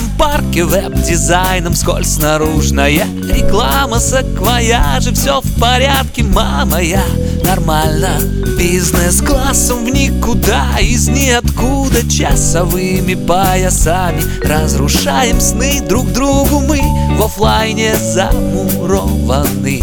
старом парке, веб-дизайном скользь наружная реклама, саквояжи, все в порядке, мама, я нормально. Бизнес-классом в никуда, из ниоткуда, часовыми поясами разрушаем сны друг другу мы, в оффлайне замурованы.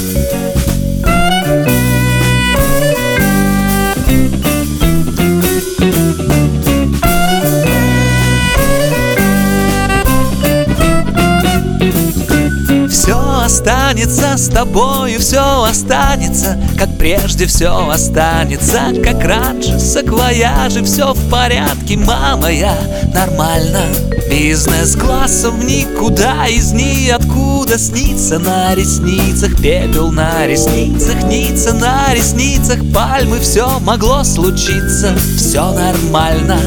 Все останется с тобою, все останется, как прежде, все останется, как раньше, саквояжи, все в порядке, мама, я нормально. Бизнес-классом в никуда, из ниоткуда, снится на ресницах, пепел на ресницах, нится на ресницах пальмы, все могло случиться, все нормально.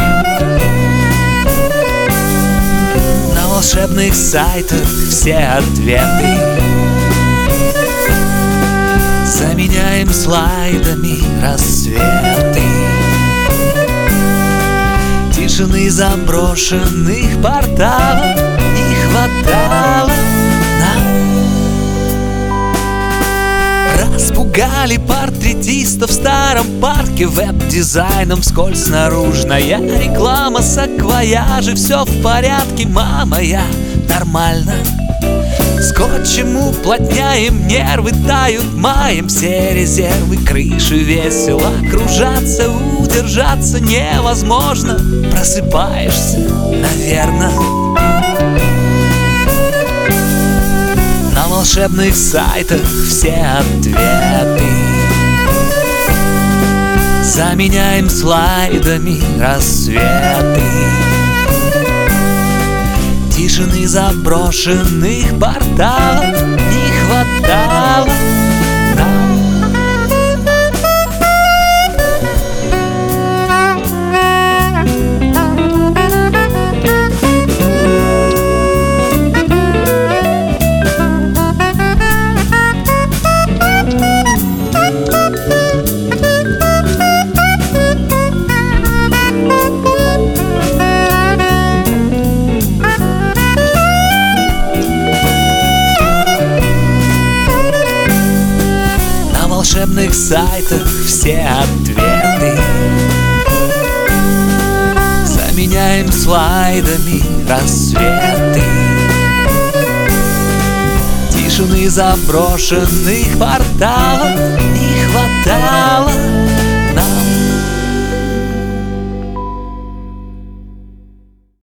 На волшебных сайтах все ответы заменяем слайдами рассветы. Тишины заброшенных порталов не хватало нам. Распугали портретистов в старом парке, веб-дизайном вскользь наружная реклама, саквояжи, все в порядке, мама, я нормально. Скотчем уплотняем, нервы тают, маем все резервы, крыши весело кружатся, удержаться невозможно, просыпаешься, наверно. На волшебных сайтах все ответы заменяем слайдами рассветы. Тишины заброшенных порталов не хватало нам. На волшебных сайтах все ответы заменяем слайдами рассветы. Тишины заброшенных порталов